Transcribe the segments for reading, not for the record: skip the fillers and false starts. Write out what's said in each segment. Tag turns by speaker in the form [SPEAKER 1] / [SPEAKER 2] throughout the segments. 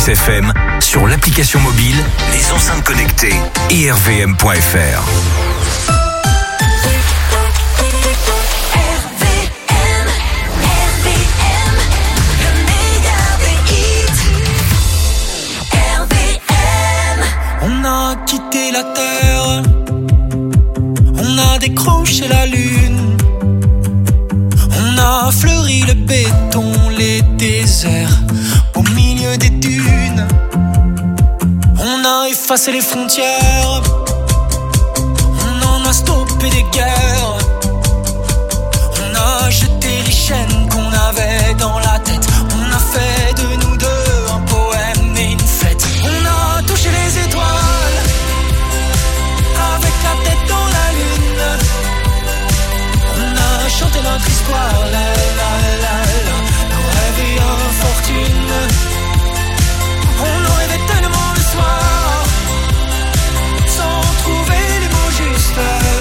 [SPEAKER 1] FM, sur l'application mobile, les enceintes connectées et rvm.fr.
[SPEAKER 2] On a quitté la terre, on a décroché la lune, on a fleuri le béton, les déserts, au milieu des dunes. On a effacé les frontières, on en a stoppé des guerres, on a jeté les chaînes qu'on avait dans la tête, on a fait de nous deux un poème et une fête. On a touché les étoiles, avec la tête dans la lune, on a chanté notre histoire, la la la la, nos rêves et infortunes. On en rêvait tellement le soir, sans trouver les mots justes.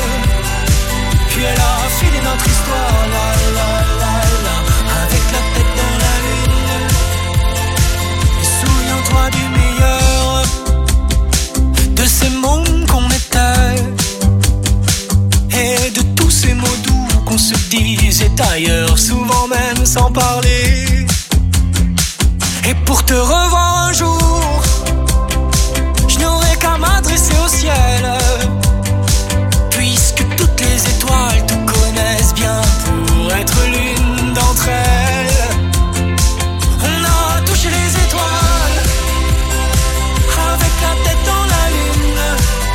[SPEAKER 2] Puis elle a filé notre histoire, la la la la, avec la tête dans la lune. Et souviens-toi du meilleur, de ces mômes qu'on était, et de tous ces mots doux qu'on se disait ailleurs, souvent même sans parler. Et pour te revoir un jour, je n'aurai qu'à m'adresser au ciel, puisque toutes les étoiles te connaissent bien pour être l'une d'entre elles. On a touché les étoiles, avec la tête dans la lune,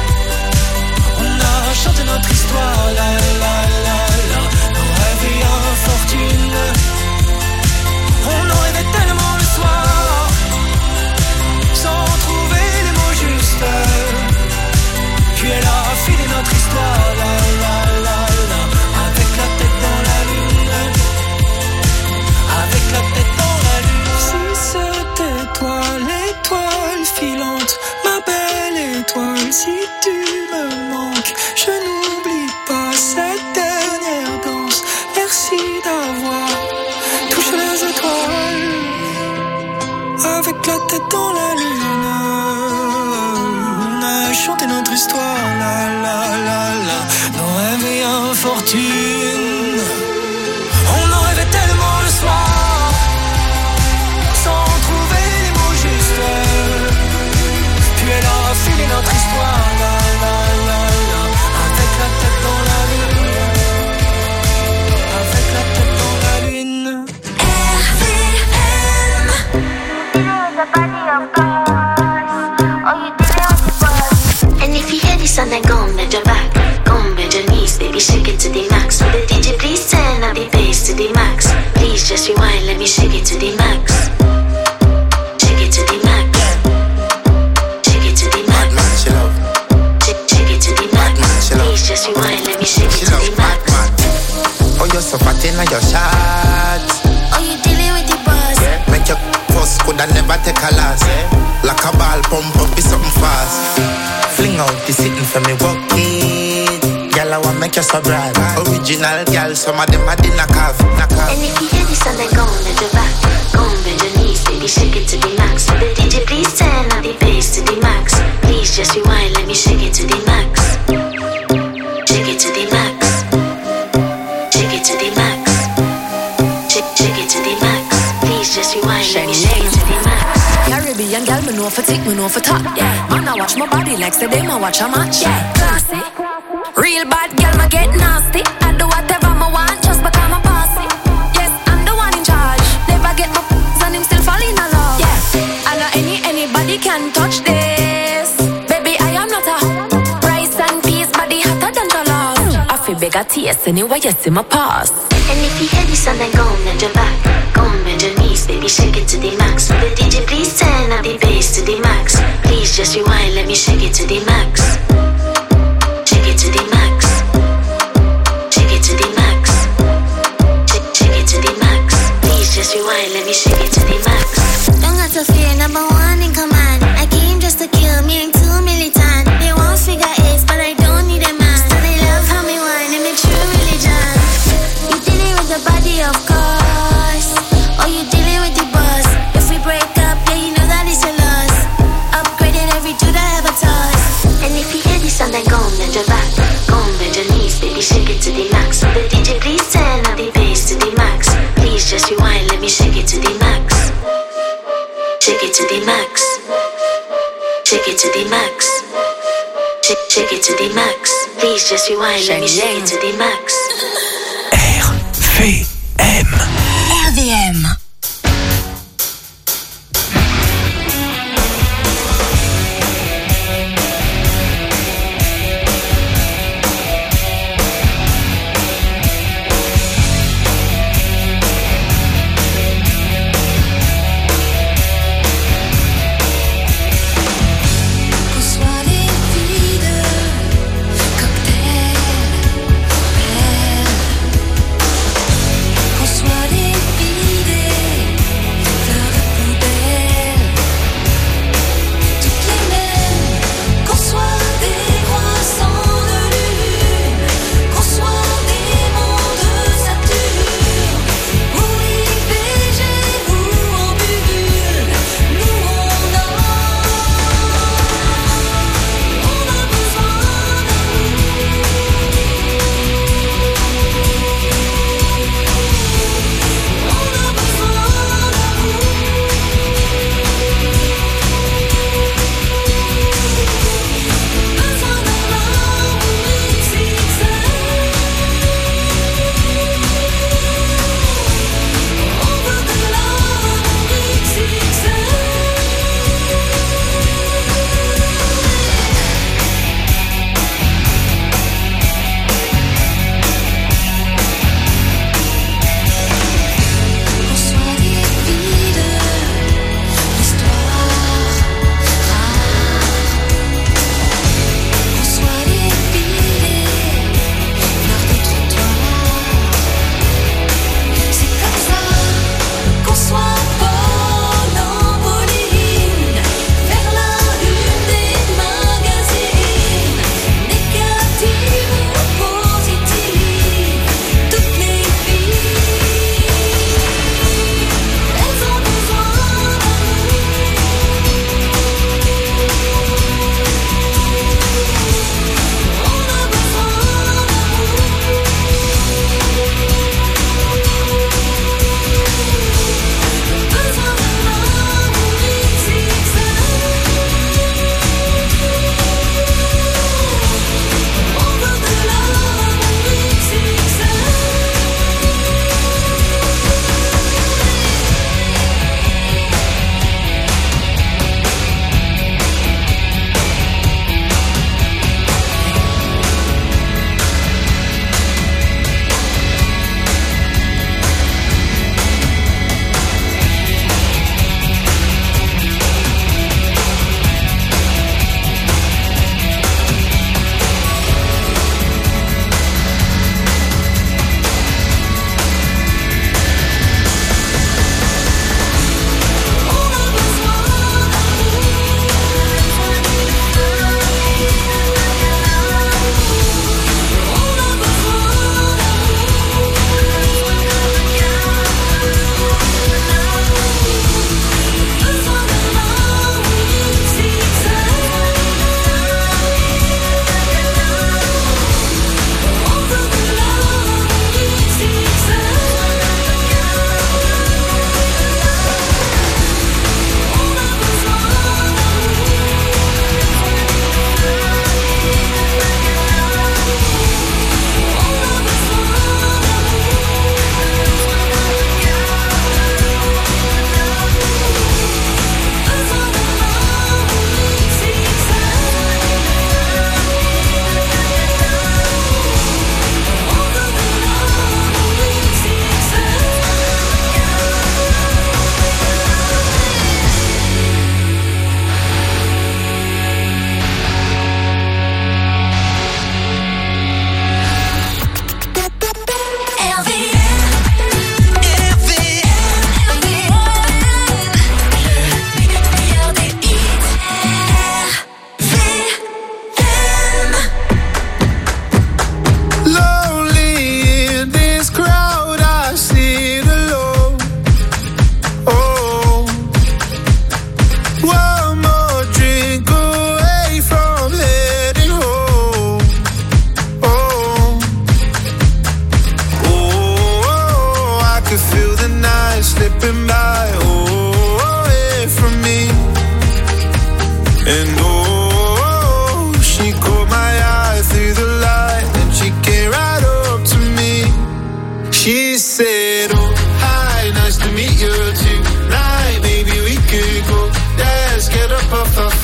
[SPEAKER 2] on a chanté notre histoire, la la la la, nos rêves et infortunes. On en rêvait tellement le soir, sans trouver les mots justes. Puis elle a filé notre histoire, la la la la, avec la tête dans la lune, avec la tête dans la lune. Si c'était toi l'étoile filante, ma belle étoile, si tu me manques, je n'oublie pas cette dernière danse. Merci d'avoir touché les étoiles, avec la tête dans la lune. On a chanté notre histoire, la la la la, nos rêves et infortunes. On en rêvait tellement le soir, sans trouver les mots justes. Puis elle a filé notre histoire, la la la la, avec la tête dans la lune, avec la tête dans la lune.
[SPEAKER 3] And if you hear this song, then go bend your back, go bend your knees, baby, shake it to the max. Will the DJ please turn up the bass to the max? Please just rewind, let me shake it to the max. Shake it to the max. Shake it to the max. Shake it to the max. Please just rewind, let me shake it to the max.
[SPEAKER 4] Oh, you're so fat in your shots.
[SPEAKER 3] Oh, you dealing with the boss?
[SPEAKER 4] Yeah. Make your post could I never take a loss. Like a ball pump up be something fast. Fling out the sitting for me walk it. Girl, I want make you so bright. Original girl, some of them are dinner calf.
[SPEAKER 3] And if you hear this song, then go bend your back, go bend your knees, baby, shake it to the max. Will the DJ please turn up the bass to the max? Please just rewind, let me shake it to the max. Shake it to the max. Shake it to the max. Shake it to the max. Please just rewind, let me shake it to the max.
[SPEAKER 5] Caribbean girl, me know for tick, me know for top. Yeah, man, I watch my body like say they ma watch a match. Yeah, classy. Real bad girl, ma get nasty. I do whatever me want just because I'm bossy. Yes, I'm the one in charge. Never get my and him still fall in love. Yeah, I know anybody can touch this. Baby, I am not a rice and peas, body hotter than the love. I feel bigger taste anyway, you see my pass.
[SPEAKER 3] And if you hear this song, then go bend your back, go bend your knees, baby, shake it to the max. Will the DJ please turn up the bass to the max? Please just rewind, let me shake it to the max. Shake it to the max. Shake it to the max. Shake it to the max. Please just rewind, let me shake it to the max.
[SPEAKER 6] Don't got to fear, number one in command. I came just to kill me and 2 militant. They won't figure eight, but I don't need a man. So they love how me whine and make true religion. You dealing with the body, of course. Or you dealing with the boss. If we break up, yeah, you know that it's your love.
[SPEAKER 3] shake it to the max. Shake it to the max. Shake it to the max. Shake it to the max. Please just rewind, let me shake it to the max.
[SPEAKER 1] RVM.
[SPEAKER 5] RVM.
[SPEAKER 6] Soit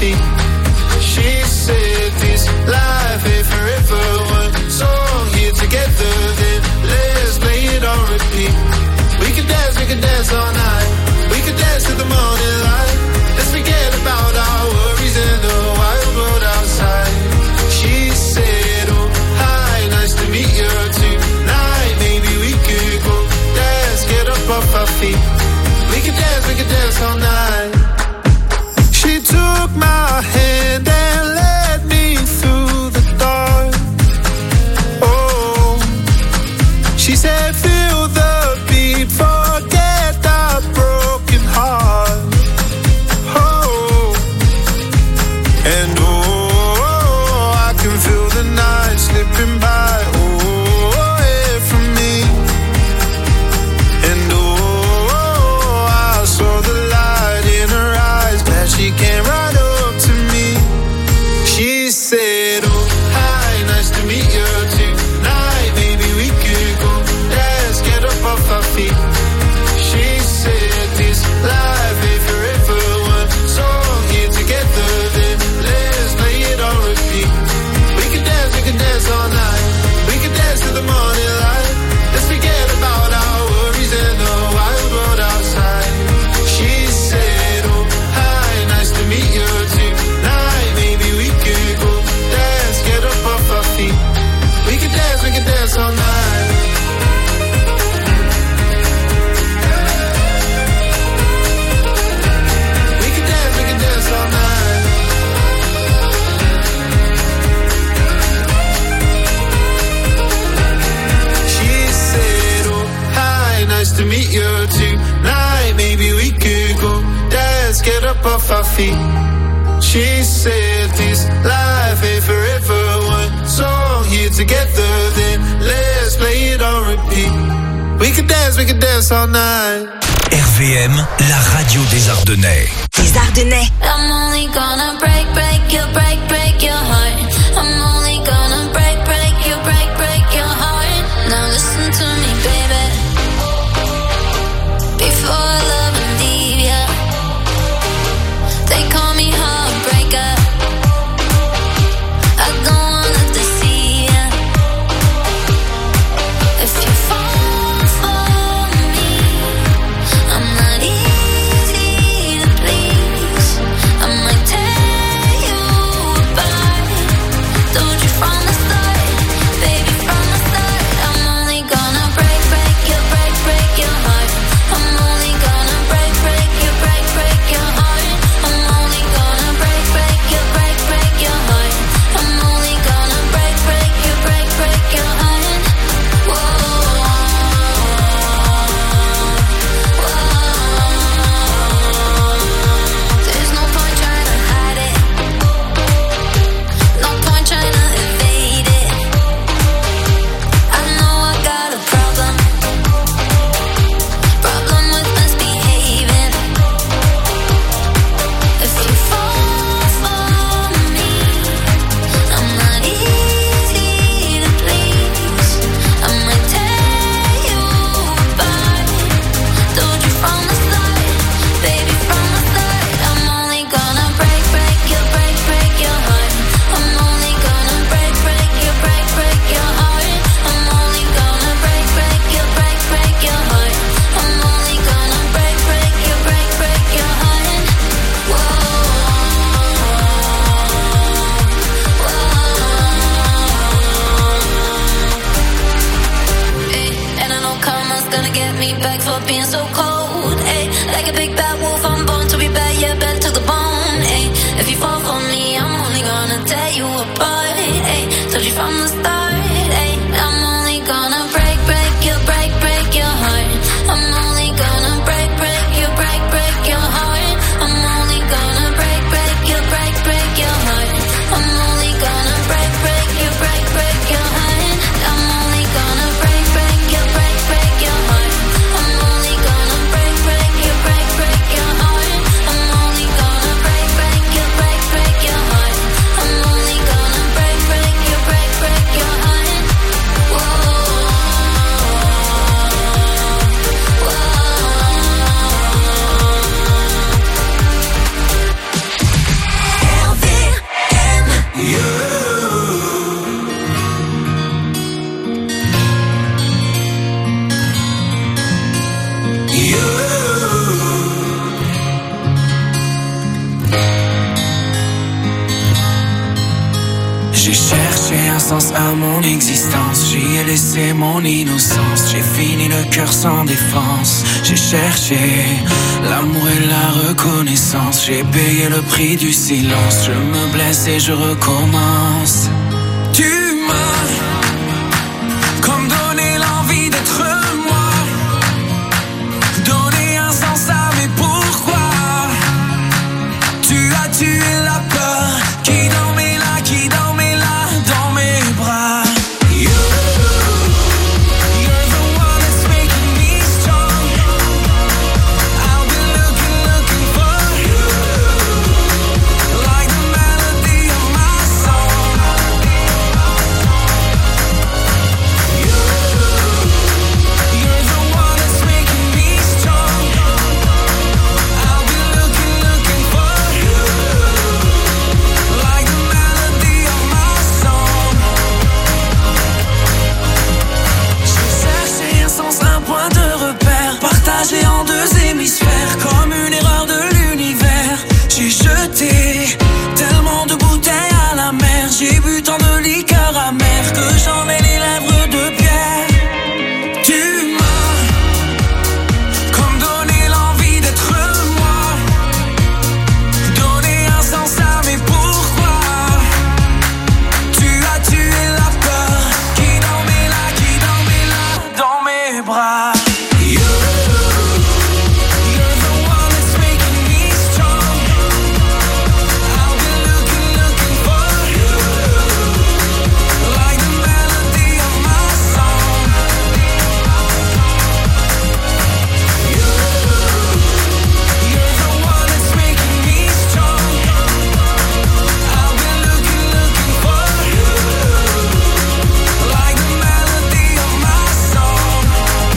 [SPEAKER 7] feet. She said this life ain't forever. One song here together, then let's play it on repeat. We can dance all night. We can dance till the morning light. Let's forget about our worries and the wild world outside. She said, oh, hi, nice to meet you tonight. Maybe we could go dance, get up off our feet. We can dance all night. She took my hand and led me through the dark. Oh, she said, feel the beat, forget the broken heart. Oh, and oh, I can feel the night slipping by. Oh, away from me. And oh, I saw the light in her eyes, that she came right up to me. She said, oh, hi, nice to meet you tonight. Maybe we could go dance, get up off our feet. She said this life ain't forever. One song here together, then let's play it on repeat. We can dance all night. We can dance till the morning light. Let's forget about our worries and the wild world outside. She said, oh, hi, nice to meet you tonight. Maybe we could go dance, get up off our feet. We can dance all night. We can dance all night. She said, oh, hi, nice to meet you tonight. Maybe we could go dance, get up off our feet. She said this life ain't forever. One song here together, then let's play it on repeat. We can dance all night.
[SPEAKER 1] RVM, la radio des Ardennais.
[SPEAKER 5] Les Ardennais.
[SPEAKER 6] I'm only gonna break your heart. I'm only gonna break your heart. Now listen to me, baby. Before I love and leave ya, they call me heartbreaker. I don't wanna deceive ya. If you fall for me, I'm not easy to please. I might tear you apart. Told you from the start, baby, from the start. I'm only gonna break your heart. I'm only gonna break your heart. I'm only gonna break your heart. I'm only gonna break your heart. Whoa, there's no point trying to hide it. No point trying to evade it. I know I got a problem with misbehaving. If you fall for me, I'm not easy to please. I might tear you apart. Told you from the start, baby, from the start. I'm only gonna break your heart. I'm only gonna break your heart. I'm only gonna break your heart. I'm only gonna break your heart. And I know karma's gonna get me back for being so cold. Like a big bad wolf, I'm born to be bad, yeah, bad to the bone. If you fall for me, I'm only gonna tear you apart. Told you from the start. I'm only gonna break your heart. I'm only gonna break your heart. I'm only gonna break your heart. I'm only gonna break your heart. I'm only gonna break your heart. I'm only gonna
[SPEAKER 2] sens à mon existence. J'y ai laissé mon innocence. J'ai fini le cœur sans défense. J'ai cherché l'amour et la reconnaissance. J'ai payé le prix du silence. Je me blesse et je recommence. Tu m'as comme donné l'envie d'être moi, donné un sens à mes pourquoi. Tu as tué la peur qui dormait là, qui dormait là dans mes bras. You're the one that's making me strong. I've been looking for you, like the melody of my song. You're the one that's making me strong. I've been looking for you, like the melody of my song. J'ai cherché un sens, un point de repère, partagé en deux hémisphères, comme une erreur de l'univers. J'ai jeté tellement de bouteilles à la mer, j'ai bu tant de liqueurs amères que j'en ai les lèvres de pierre. Tu m'as comme donné l'envie d'être moi, donné un sens à mes pourquoi. Tu as tué la peur qui dormait là dans mes bras. You're the one that's making me strong. I've been looking for you, like the melody of my song. You're the one that's making me strong. I've been looking for you, like the melody of my song.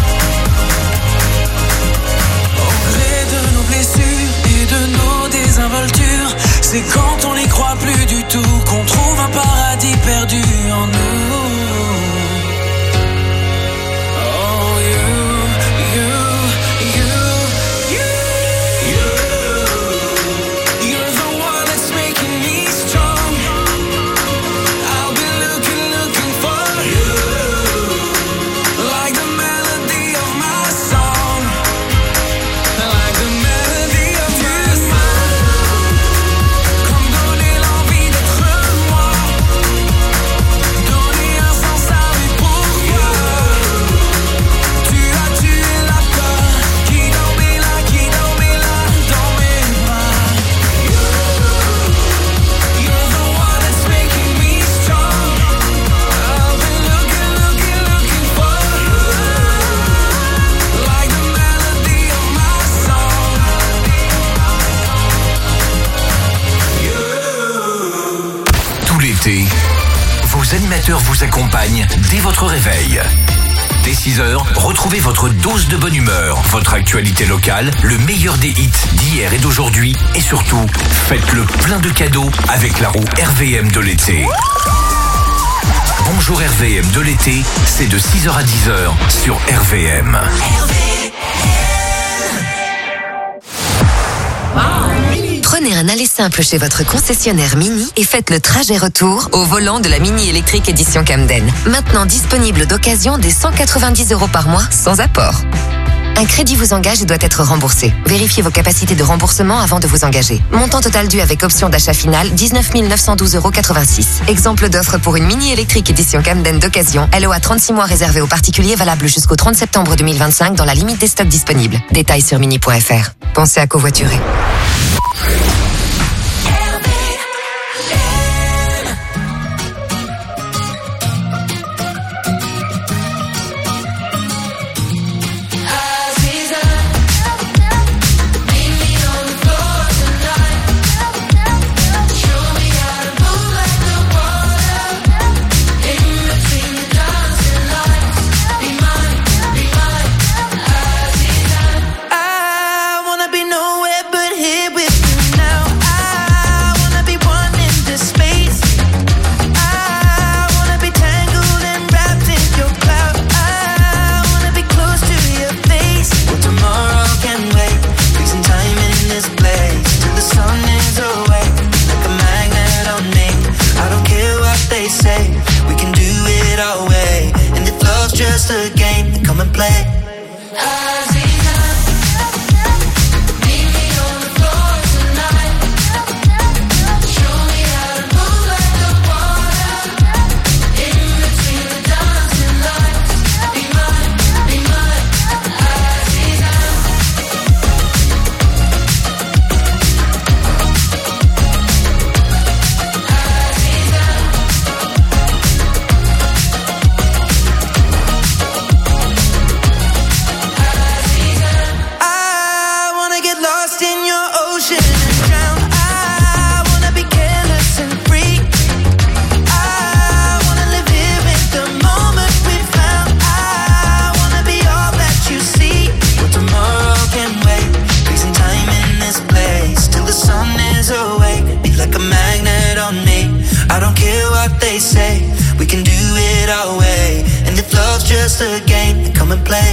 [SPEAKER 2] Au gré de nos blessures et de nos désinvoltures, c'est quand on n'y croit plus du tout qu'on trouve un paradis perdu en nous. Oh, you're the one that's making me strong. I've been looking for you, like the melody of my song, like the melody of my song. Comme donner l'envie d'être moi, donner un sens à mes pourquoi. Tu as tué la peur qui dormait là dans mes bras. You're the one that's making me strong. I've been looking for you, like the melody of my song.
[SPEAKER 1] Tout l'été, vos animateurs vous accompagnent dès votre réveil. Dès 6h, retrouvez votre dose de bonne humeur, votre actualité locale, le meilleur des hits d'hier et d'aujourd'hui, et surtout, faites le plein de cadeaux avec la roue RVM de l'été. Bonjour RVM de l'été, c'est de 6h à 10h sur RVM.
[SPEAKER 8] Prenez un aller simple chez votre concessionnaire Mini et faites le trajet retour au volant de la Mini électrique édition Camden. Maintenant disponible d'occasion dès 190 € par mois sans apport. Un crédit vous engage et doit être remboursé. Vérifiez vos capacités de remboursement avant de vous engager. Montant total dû avec option d'achat finale, 19 912,86 €. Exemple d'offre pour une Mini électrique édition Camden d'occasion. LOA 36 mois réservé aux particuliers, valable jusqu'au 30 septembre 2025 dans la limite des stocks disponibles. Détails sur mini.fr. Pensez à covoiturer.
[SPEAKER 2] I wanna be nowhere but here with you now. just a game, then come and play. Just a game, then come and play.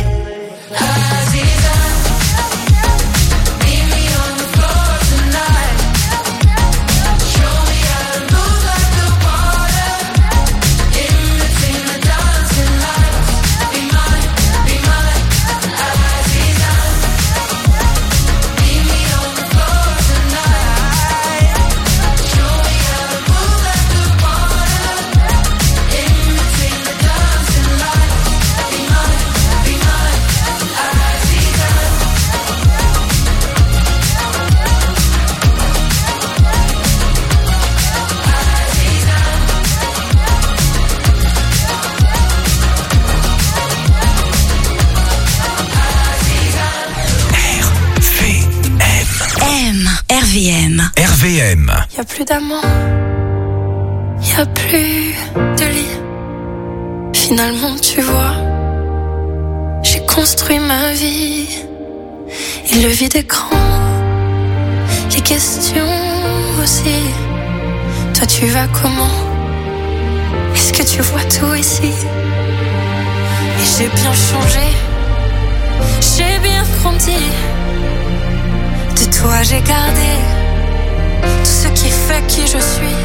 [SPEAKER 1] RVM.
[SPEAKER 9] Y a plus d'amant, y a plus de lit. Finalement, tu vois, j'ai construit ma vie. Et le vide écran, les questions aussi. Toi, tu vas comment? Est-ce que tu vois tout ici? Et j'ai bien changé, j'ai bien grandi. De toi, j'ai gardé tout ce qui fait qui je suis.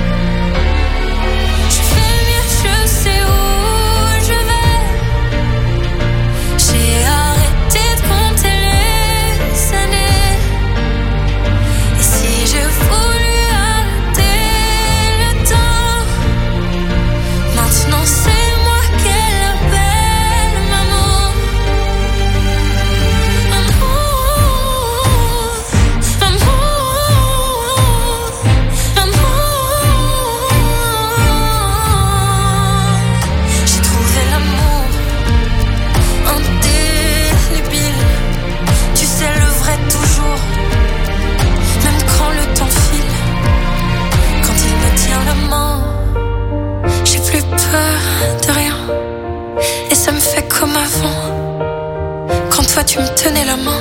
[SPEAKER 9] Je fais mieux, je sais où je vais. J'ai arrêté de compter les années. Et si j'ai voulu arrêter le temps, maintenant c'est moi qu'elle appelle maman. De rien, et ça me fait comme avant, quand toi tu me tenais la main.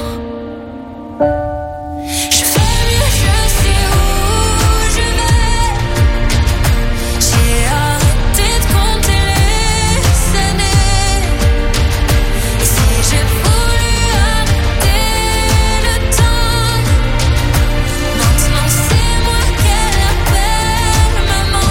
[SPEAKER 9] Je fais mieux, je sais où je vais. J'ai arrêté de compter les années. Et si j'ai voulu arrêter le temps, maintenant c'est moi qu'elle appelle maman.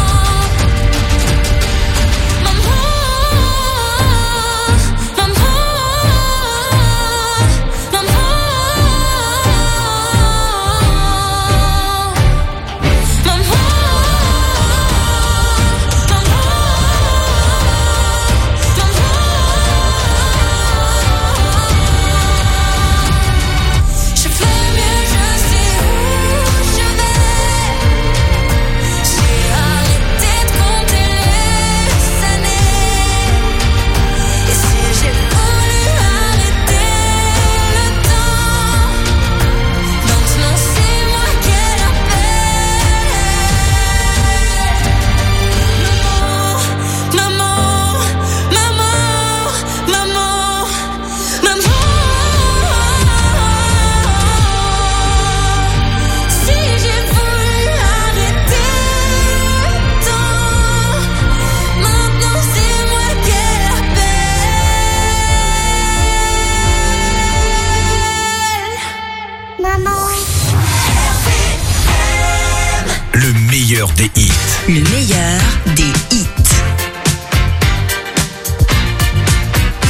[SPEAKER 1] Des hits.
[SPEAKER 8] Le meilleur des hits.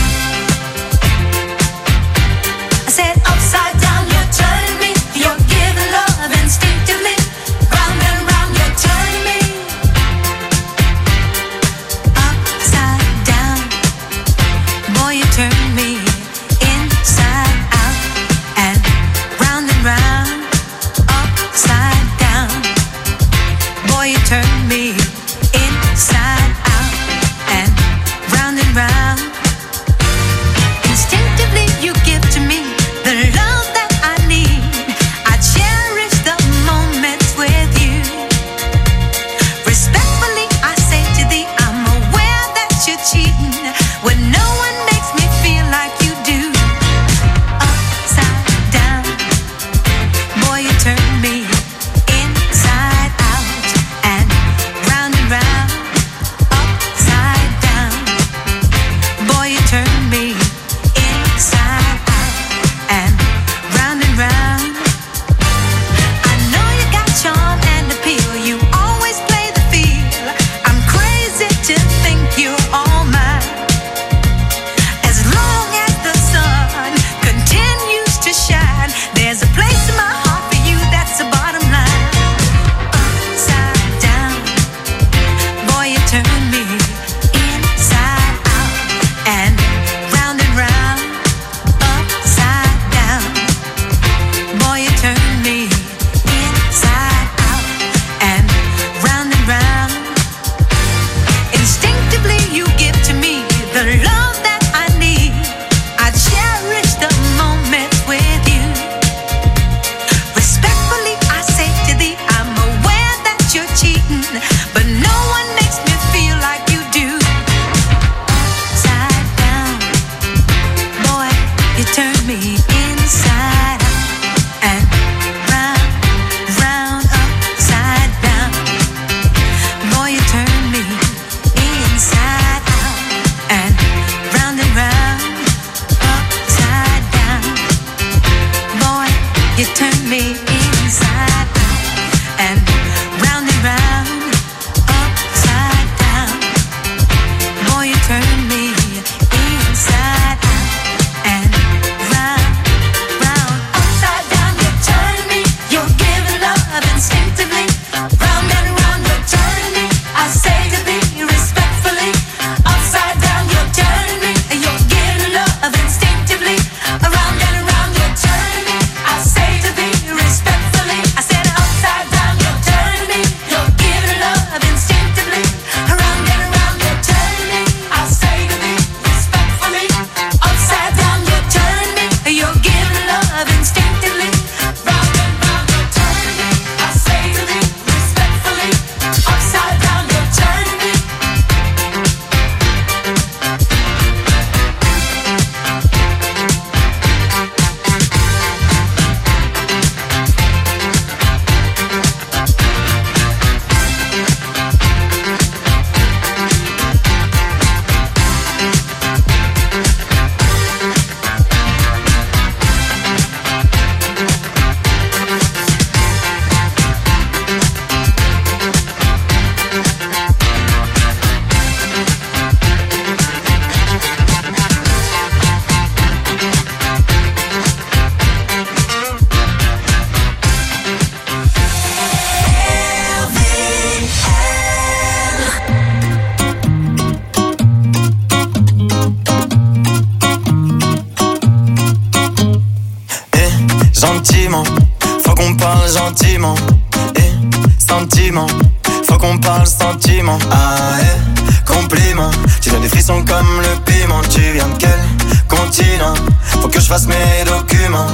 [SPEAKER 10] sentiment. Faut qu'on parle sentiment. Ah ouais, compliment. Tu donnes des frissons comme le piment. Tu viens de quel continent? Faut que je fasse mes documents.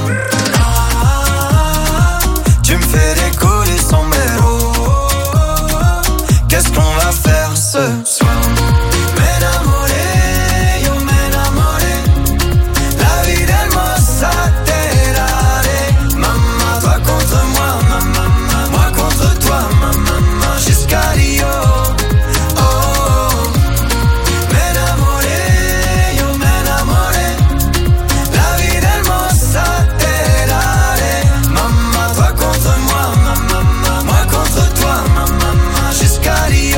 [SPEAKER 10] Tu me fais des coups du sombrero. Qu'est-ce qu'on va faire ce soir? M'enamoré, yo m'enamoré. La vie d'Hermosa Terare. Maman, toi contre moi, maman, moi contre toi, maman, jusqu'à Rio. Oh, m'enamoré, yo m'enamoré. La vie d'Hermosa Terare. Maman, toi contre moi, maman, moi contre toi, maman, jusqu'à Rio.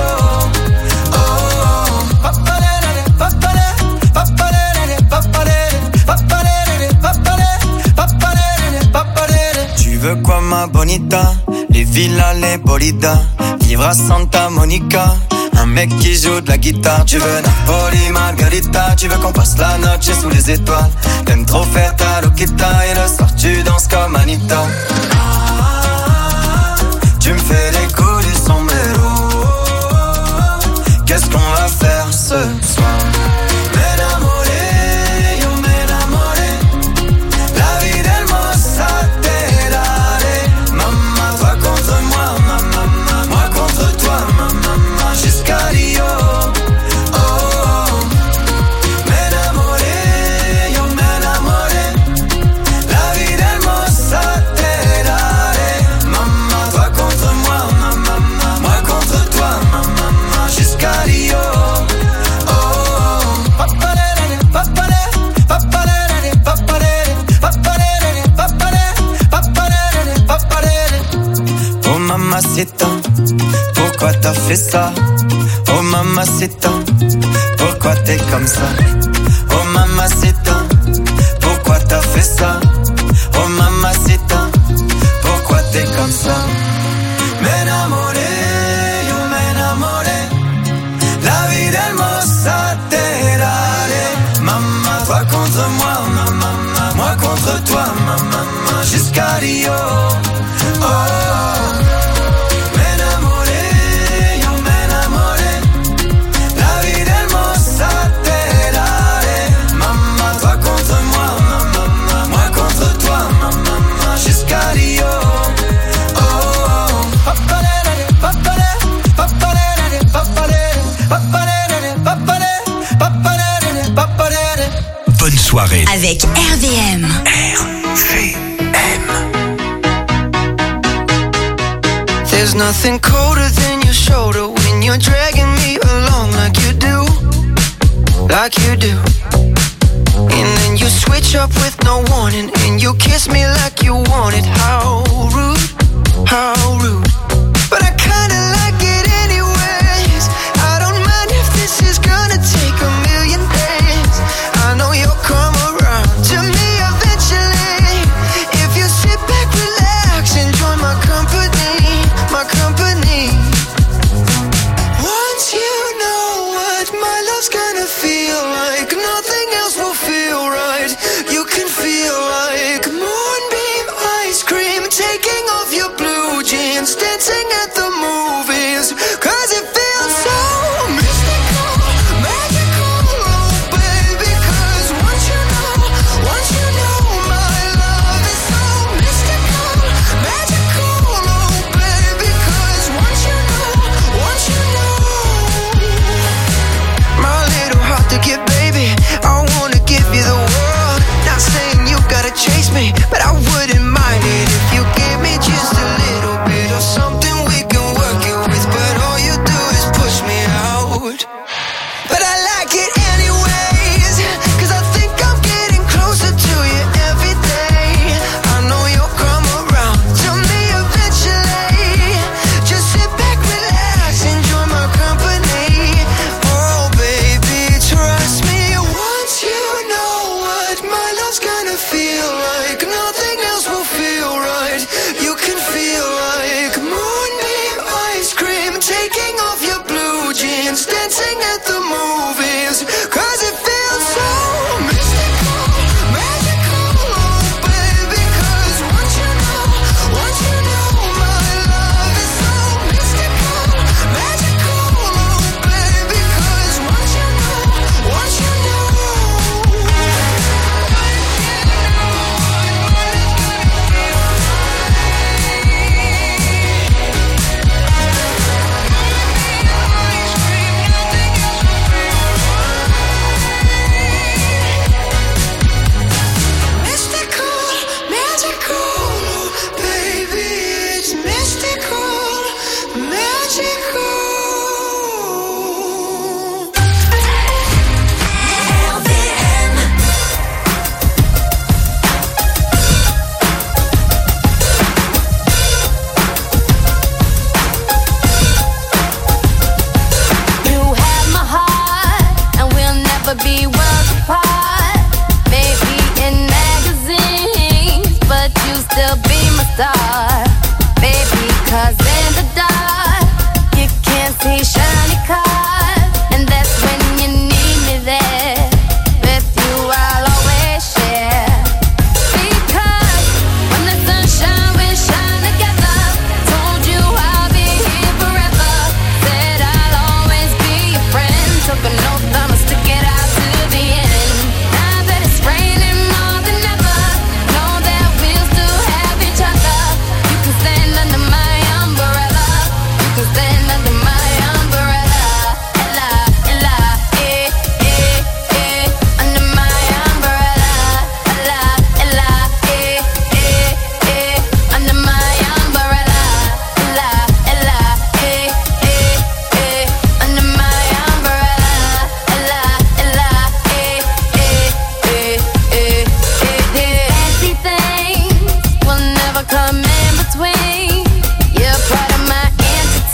[SPEAKER 10] Tu veux quoi ma bonita? Les villas, les bolidas. Vivre à Santa Monica. Un mec qui joue de la guitare. Tu veux Napoli, Margarita. Tu veux qu'on passe la noche sous les étoiles. T'aimes trop faire ta loquita. Et le soir tu danses comme Anita. Tu me fais les coups du sombrero. Qu'est-ce qu'on va faire ce soir? M'enamoré, yo m'enamoré. La vie d'Hermosa Terare. Maman, toi contre moi, maman, moi contre toi, maman, jusqu'à Rio. Oh, m'enamoré, yo m'enamoré. La vie d'Hermosa Terare. Maman, toi contre moi, maman, moi contre toi, maman, jusqu'à Rio. Oh mamacita, pourquoi t'as fait ça? Oh mamacita, pourquoi t'es comme ça? Oh mamacita, pourquoi t'as fait ça? Oh mamacita, pourquoi t'es comme ça? M'enamoré, yo m'enamoré. La vie d'Hermosa Terare. Maman, toi contre moi, maman, moi contre toi, maman, jusqu'à Rio. Oh, m'enamoré, yo m'enamoré. La vie d'Hermosa Terare. Maman, toi contre moi, maman, moi contre toi, maman, jusqu'à Rio.
[SPEAKER 1] Bonne soirée
[SPEAKER 11] avec RVM.
[SPEAKER 2] There's nothing colder than your shoulder when you're dragging me along like you do, like you do. And then you switch up with no warning and you kiss me like you want it. How rude, how rude. But I kinda like it anyways. I don't mind if this is gonna take a million days. I know you'll come around to me eventually. If you sit back, relax, enjoy my company, my company. Once you know what my love's gonna feel like, nothing else will feel right. You can feel like moonbeam ice cream, taking off your blue jeans, dancing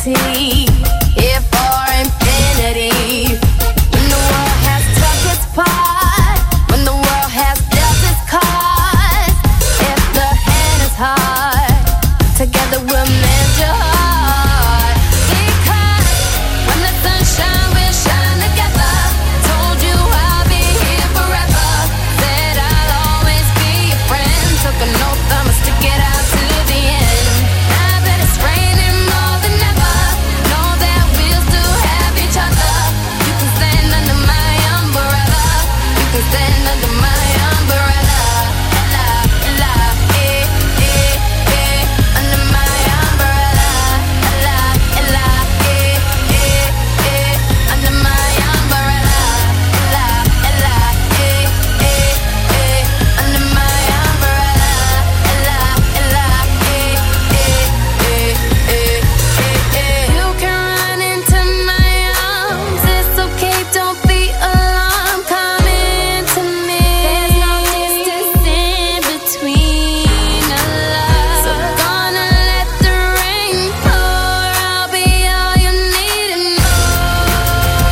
[SPEAKER 5] eternity, here for infinity. When the world has took its part, when the world has dealt its cards, if the hand is hard, together we'll mend your heart. Because when the sun shines, we'll shine together. Told you I'll be here forever. Said I'll always be your friend. Took an oath, I'ma stick it out to the end. Now that it's raining more than ever, know that we'll still have each other. You can stand under my umbrella. You can stand under my umbrella. La, la, eh, eh, eh. Under my umbrella. La, la, eh, eh, eh. Under my umbrella. La, la, eh, eh, eh. Under my umbrella. La, la, eh, eh, eh, eh, eh. You can run into my arms. It's okay, don't be alarmed. Come into me. There's no distance in between us. So gonna let the rain pour. I'll be all you need and more.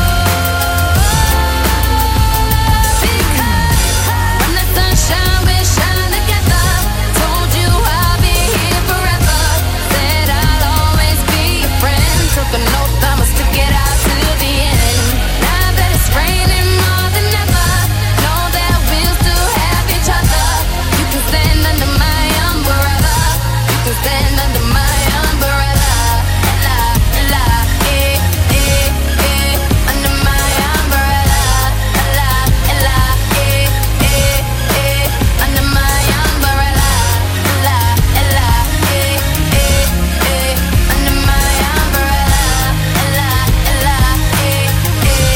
[SPEAKER 5] Because when the sun shines, we'll shine together. Told you I'll be here forever. Said I'll always be your friend. Took an oath, I'ma stick it out to the end. Now that it's raining more than ever, know that we'll still have each other. You can stand under my umbrella. You can stand under my umbrella. La, la, eh, eh, eh. Under my umbrella. La, la, eh, eh, eh. Under my umbrella. La, la, eh, eh, eh. Under my umbrella. La, la, eh, eh,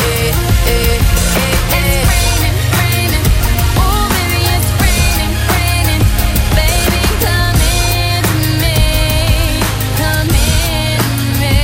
[SPEAKER 5] eh, eh, eh. It's raining, raining. Oh, baby, it's raining, raining. Baby, come into me. Come into me.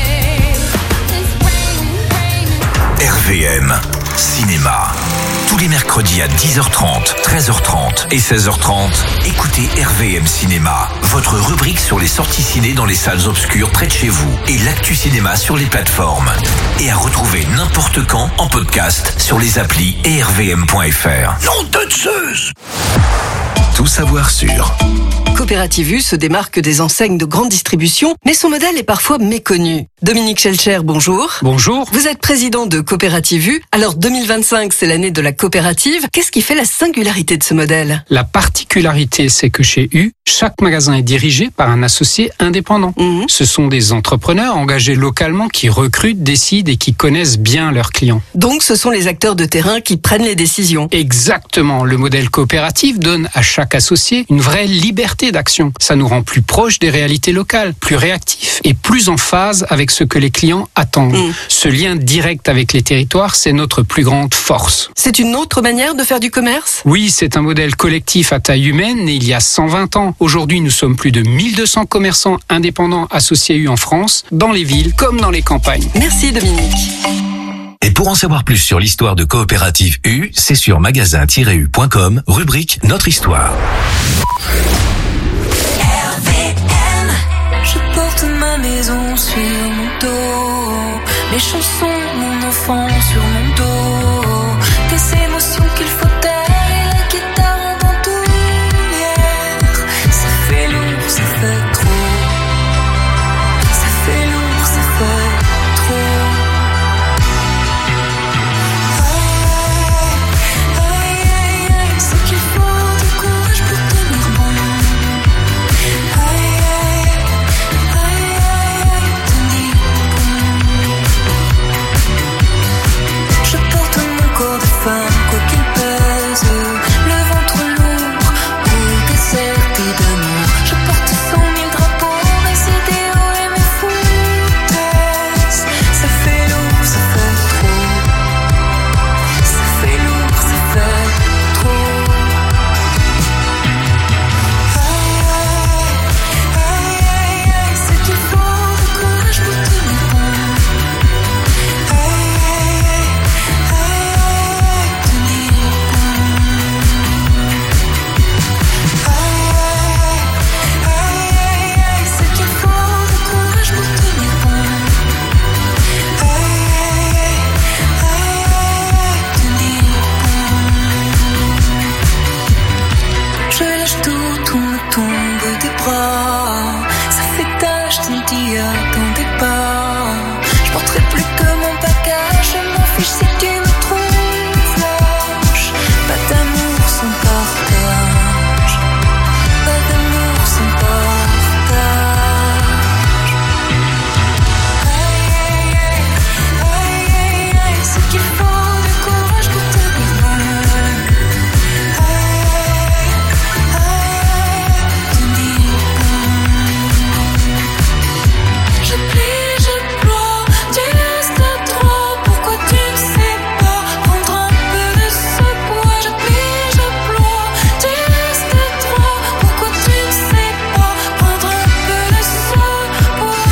[SPEAKER 5] It's raining, raining.
[SPEAKER 1] RVM Cinéma. Tous les mercredis à 10h30, 13h30 et 16h30, écoutez RVM Cinéma, votre rubrique sur les sorties ciné dans les salles obscures près de chez vous et l'actu cinéma sur les plateformes. Et à retrouver n'importe quand en podcast sur les applis et rvm.fr. Nom de Zeus! Tout savoir sur
[SPEAKER 11] Coopérative U se démarque des enseignes de grande distribution, mais son modèle est parfois méconnu. Dominique Schelcher, bonjour.
[SPEAKER 12] Bonjour.
[SPEAKER 11] Vous êtes président de Coopérative U. Alors 2025, c'est l'année de la coopérative. Qu'est-ce qui fait la singularité de ce modèle?
[SPEAKER 12] La particularité, c'est que chez U, chaque magasin est dirigé par un associé indépendant. Ce sont des entrepreneurs engagés localement qui recrutent, décident et qui connaissent bien leurs clients.
[SPEAKER 11] Donc ce sont les acteurs de terrain qui prennent les décisions.
[SPEAKER 12] Exactement. Le modèle coopératif donne à chaque associé une vraie liberté d'action. Ça nous rend plus proches des réalités locales, plus réactifs et plus en phase avec ce que les clients attendent. Ce lien direct avec les territoires, c'est notre plus grande force.
[SPEAKER 11] C'est une autre manière de faire du commerce?
[SPEAKER 12] Oui, c'est un modèle collectif à taille humaine né il y a 120 ans. Aujourd'hui, nous sommes plus de 1200 commerçants indépendants associés U en France, dans les villes comme dans les campagnes.
[SPEAKER 11] Merci Dominique.
[SPEAKER 1] Et pour en savoir plus sur l'histoire de Coopérative U, c'est sur magasin-u.com, rubrique Notre Histoire.
[SPEAKER 2] Je porte ma maison sur mon dos, mes chansons, mon enfant sur mon dos, des émotions qu'il faut taire et la guitare en bandoulière. Ça fait lourd, ça fait trop. Ça fait lourd, ça fait trop. Aïe, aïe, aïe, c'est qu'il faut du courage pour tenir bon. Aïe, aïe, aïe, aïe, tenir bon.
[SPEAKER 9] dit à ton départ. Je porterai plus que mon bagage, je m'en fiche si tu me trouves lâche. Pas d'amour sans partage, pas d'amour sans partage. Aïe aïe aïe, aïe aïe aïe, ce qu'il faut de courage pour te défendre. Je plie, je ploie, tu restes trop. Pourquoi tu ne sais pas prendre un peu de ce poids? Je plie, je ploie, tu restes trop. Pourquoi tu ne sais pas prendre un peu de ce poids?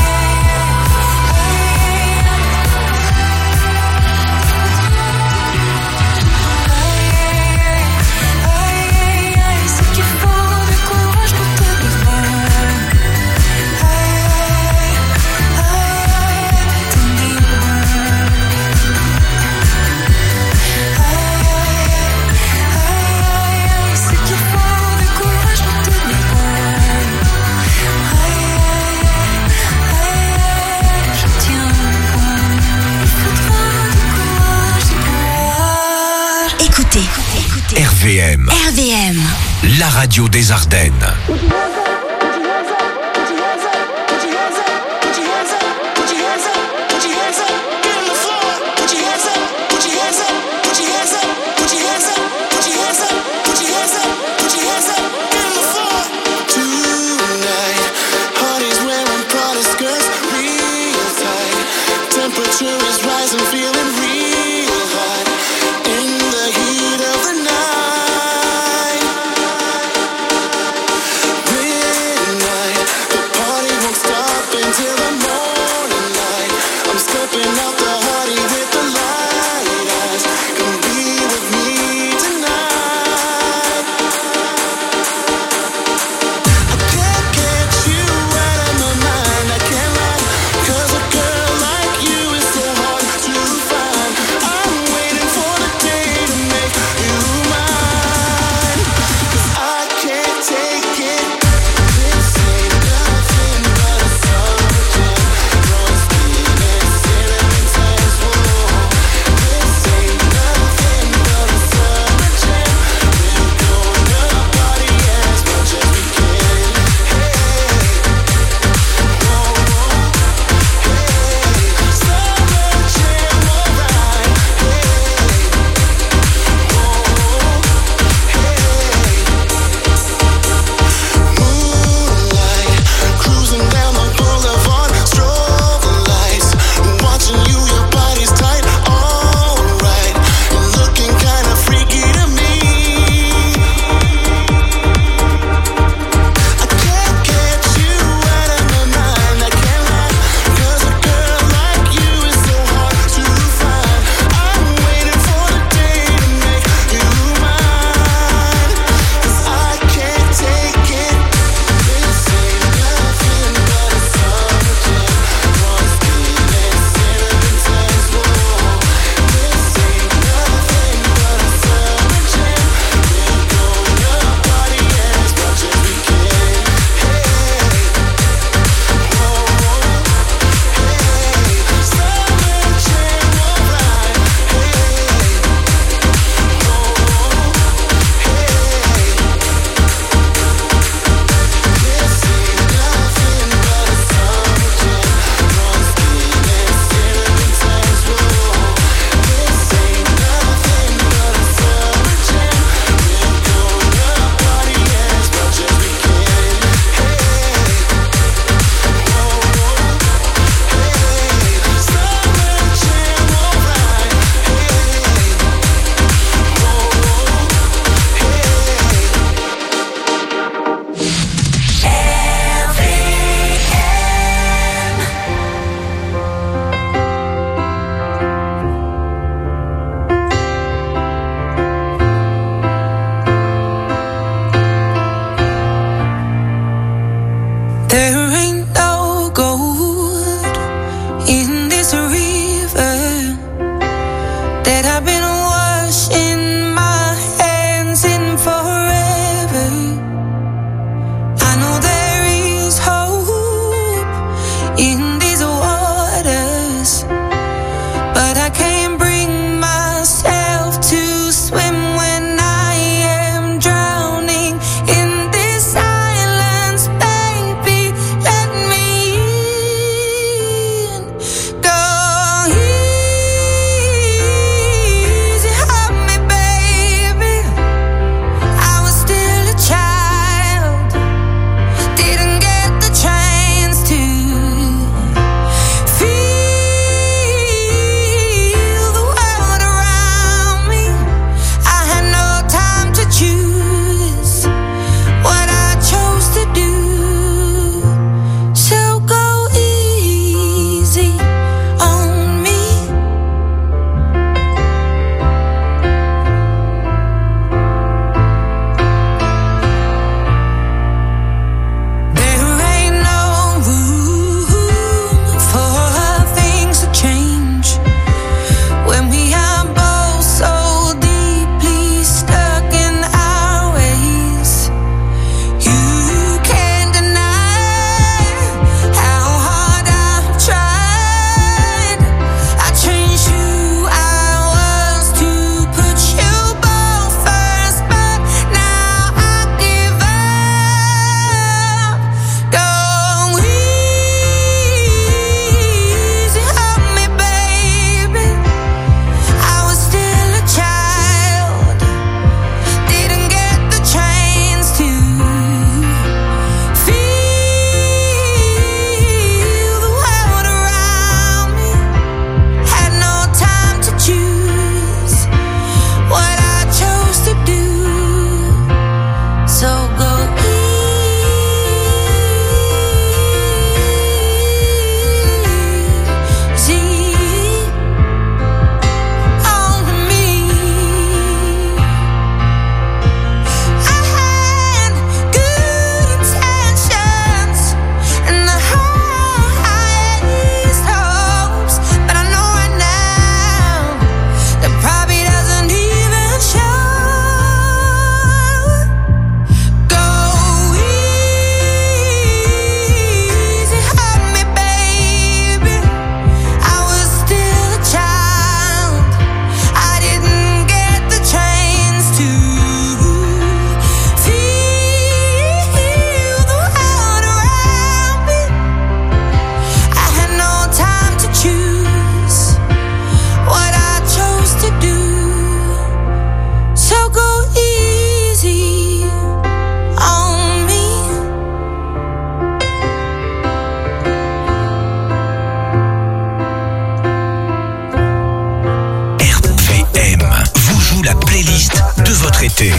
[SPEAKER 9] Aïe aïe aïe, ce qu'il faut de courage pour te défendre.
[SPEAKER 13] Écoutez,
[SPEAKER 1] RVM,
[SPEAKER 13] RVM,
[SPEAKER 1] la radio des Ardennes.
[SPEAKER 2] in these waters, but I can't bring myself to swim when I am drowning in this silence. Baby, let me in. Go easy on me, baby. I was still a child, didn't get the chance to feel the world around me. I had no time to choose what I chose to do. So go easy on me. There ain't no room for things to change when we are both so deeply stuck in our ways. You can't deny how hard I've tried. I changed who I was to put you both first, but now I give up. Go easy on me, baby. I was still a child, didn't get the chance to feel the world around me. Had no time to choose what I chose to do. So go easy on me. I had good intentions and the highest hopes, but I know right now that probably doesn't even show. Go easy on me, baby. I was still a child, I didn't get the chance to feel the world around me. I had no time to choose what I chose to do. So go easy on me.
[SPEAKER 1] RVM vous joue la playlist de votre été.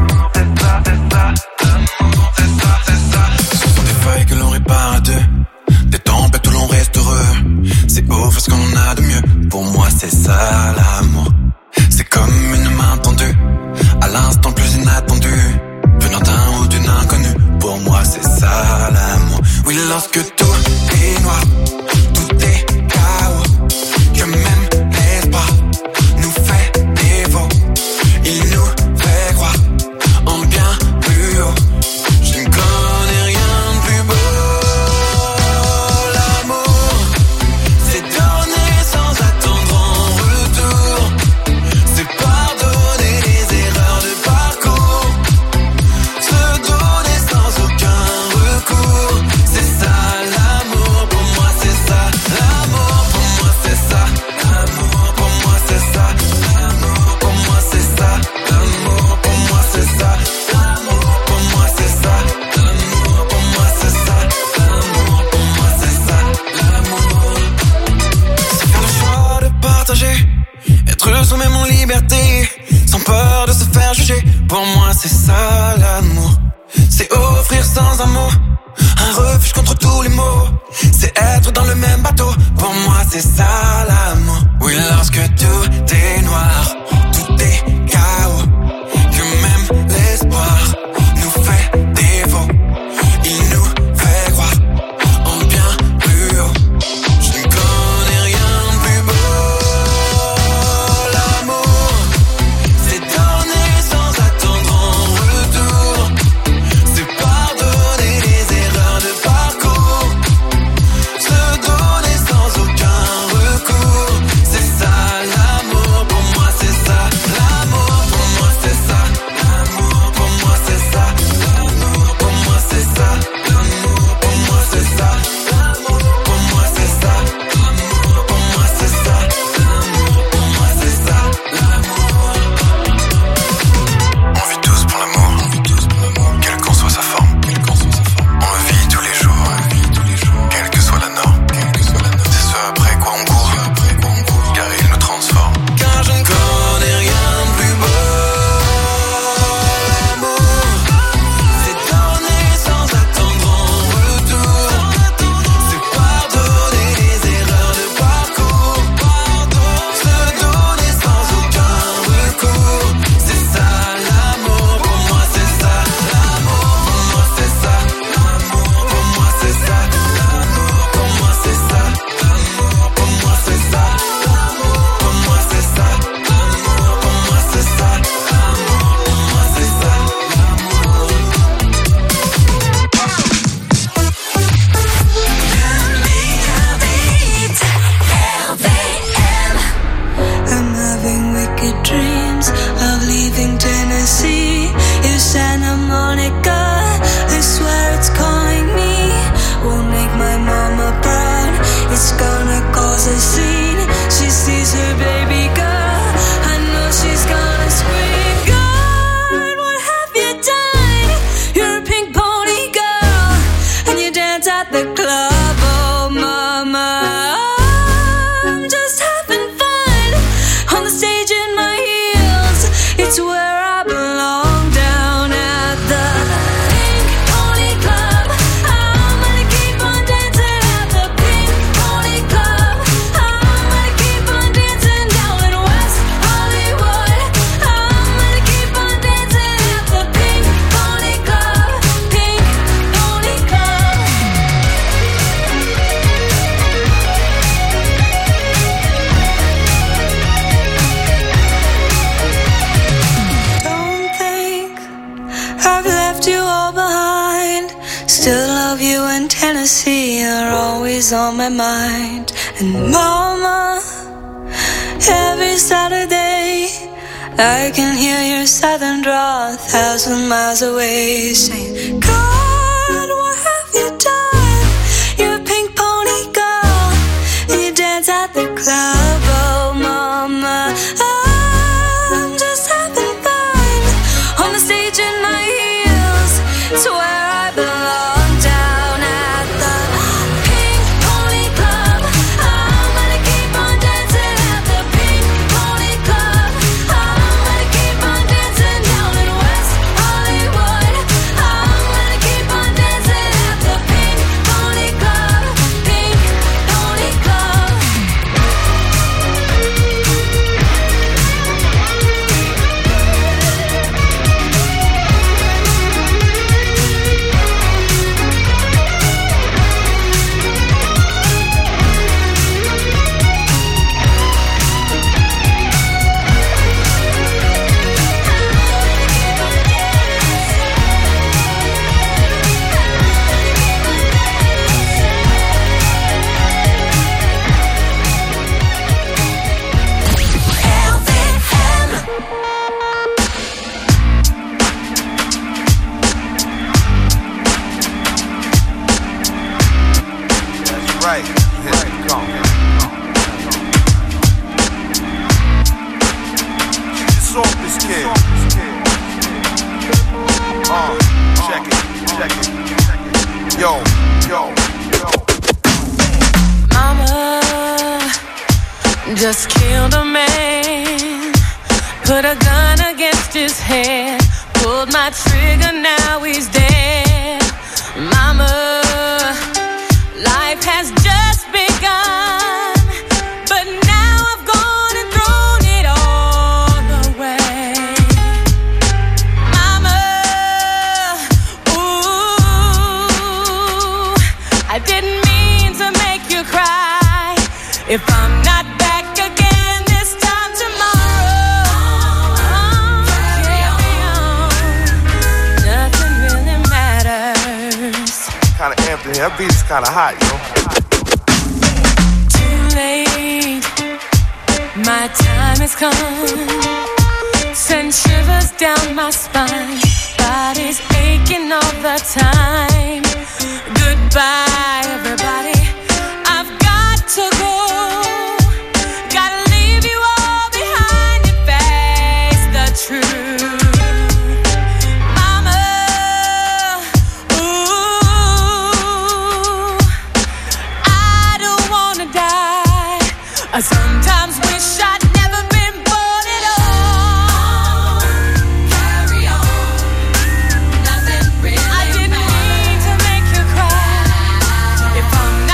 [SPEAKER 10] Ce sont des feuilles que l'on répare à deux, des tempêtes où l'on reste heureux. C'est offrir ce qu'on a de mieux. Pour moi c'est ça l'amour. C'est comme une main tendue à l'instant le plus inattendu, venant d'un ou d'une inconnue. Pour moi c'est ça l'amour. Oui, lorsque tout est noir, tout est chaos, que même l'espoir nous fait défaut. Il nous fait croire en bien plus haut. Je ne connais rien de plus beau. L'amour, c'est donner sans attendre en retour. C'est pardonner les erreurs de parcours. Se donner sans aucun recours. C'est ça l'amour, pour moi c'est ça. L'amour, pour moi c'est ça. L'amour, pour moi c'est ça. L'amour, pour moi c'est ça. L'amour, pour moi c'est ça. L'amour, pour moi c'est ça. L'amour, pour moi c'est ça. L'amour, pour moi c'est ça. L'amour, c'est faire le choix de partager, être soi-même en liberté, sans peur de se faire juger. Pour moi c'est ça l'amour. C'est offrir sans un mot un refuge contre tous les maux. C'est être dans le même bateau. Pour moi c'est ça l'amour. Oui, lorsque tout est noir, tout est chaos, que même l'espoir nous fait défaut. Il nous fait croire en bien plus haut. Je ne connais rien de plus beau. L'amour, c'est donner sans attendre en retour. C'est pardonner les erreurs de parcours. Se
[SPEAKER 2] wanna see, you're always on my mind. And mama, every Saturday I can hear your southern drawl 1,000 miles away, saying, God, what have you done? You're a pink pony girl, you dance at the club. Oh mama, I'm just having fun on the stage in my heels. It's where I belong, down at the Pink Pony Club. I'm gonna keep on dancing at the Pink Pony Club. I'm gonna keep on dancing down in West Hollywood. I'm gonna keep on dancing at the Pink Pony Club. Pink Pony Club.
[SPEAKER 13] Right, here we come. Just off this kid. Check it. Yo.
[SPEAKER 2] Mama just killed a man, put a gun against his head, pulled my trigger, now he's dead. Mama, life has just begun, but now I've gone and thrown it all away. Mama, ooh, I didn't mean to make you cry. If I'm not back again this time tomorrow, carry on. Nothing really matters.
[SPEAKER 13] Kinda amped in here. That beat is kinda hot, yo.
[SPEAKER 2] Too late, my time has come. Send shivers down my spine, body's aching all the time. Goodbye, everybody, I've got to go. Gotta leave you all behind and face the truth. Mama, ooh, I don't wanna die. I sometimes wish I'd never been born at all. Carry on, nothing really I didn't mean to make you cry. If I'm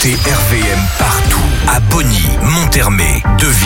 [SPEAKER 1] Écoutez RVM partout. À Bonny, Montermé, Deville.